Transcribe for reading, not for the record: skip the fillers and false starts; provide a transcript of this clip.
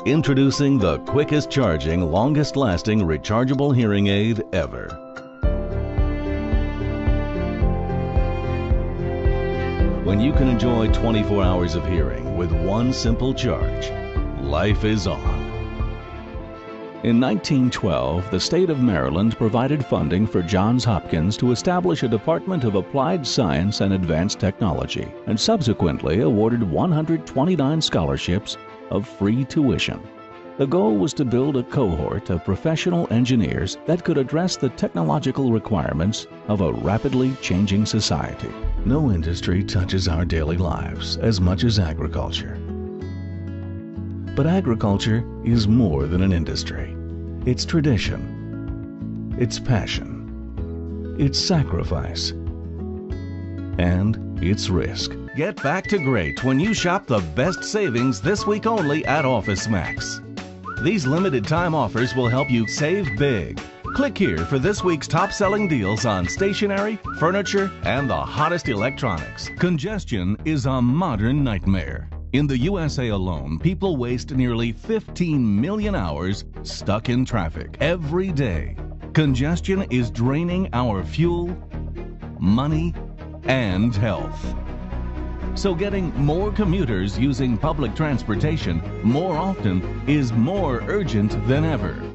Introducing the quickest charging, longest lasting rechargeable hearing aid ever. When you can enjoy 24 hours of hearing with one simple charge, life is on. In 1912, the state of Maryland provided funding for Johns Hopkins to establish a Department of Applied Science and Advanced Technology, and subsequently awarded 129 scholarships of free tuition. The goal was to build a cohort of professional engineers that could address the technological requirements of a rapidly changing society. No industry touches our daily lives as much as agriculture. But agriculture is more than an industry. It's tradition, it's passion, it's sacrifice, and it's risk. Get back to great when you shop the best savings this week only at OfficeMax. These limited time offers will help you save big. Click here for this week's top-selling deals on stationery, furniture, and the hottest electronics. Congestion is a modern nightmare. In the USA alone, people waste nearly 15 million hours stuck in traffic every day. Congestion is draining our fuel, money, and health. So getting more commuters using public transportation more often is more urgent than ever.